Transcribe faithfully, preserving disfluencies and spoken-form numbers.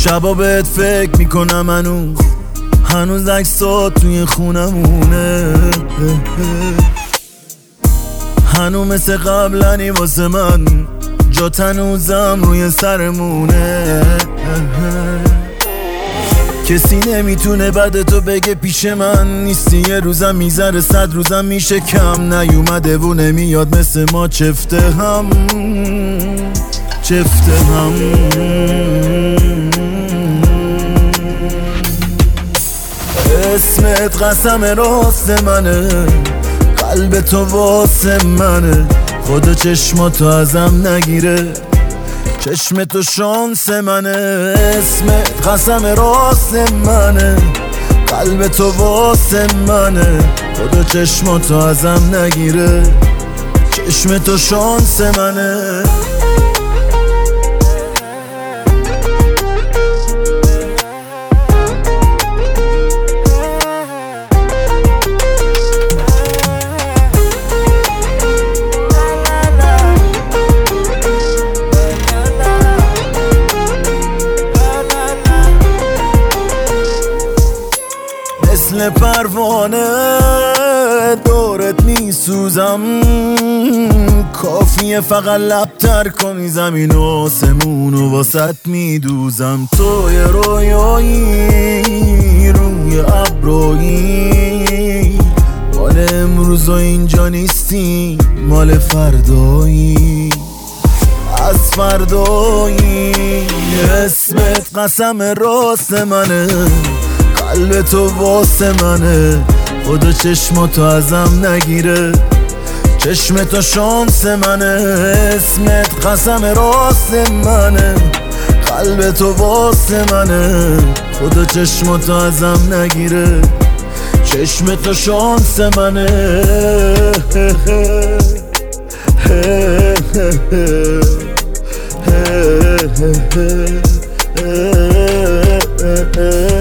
شبا بهت فکر میکنم هنوز هنوز عکسات توی خونمونه، هنوز مثل قبلنی واسه من جات هنوزم روی سرمونه. کسی نمیتونه بعد تو بگه پیش من نیستی، یه روزم میذاره صد روزم میشه کم، نیومده و نمیاد مثل ما چفته هم چفته هم. اسمت قسم راست منه، قلب تو واسه منه، خدا چشماتو ازم نگیره، چشم تو شانس منه. اسمت قسم راست منه، قلب تو واسه منه، خدا چشماتو ازم نگیره، چشم تو شانس منه. مثل پروانه دورت میسوزم، کافیه فقط لبتر کنی زمین و آسمون و واسط میدوزم. تو یه رویایی روی ابرویی، مال امروز و اینجا نیستی، مال فردایی از فردایی. اسمت قسم راست منه، قلب تو واسه منه، خدا چشماتو ازم نگیره، چشم تو شانس منه. اسمت قسم راست منه، قلب تو واسه منه، خدا چشماتو ازم نگیره، چشم تو شانس منه.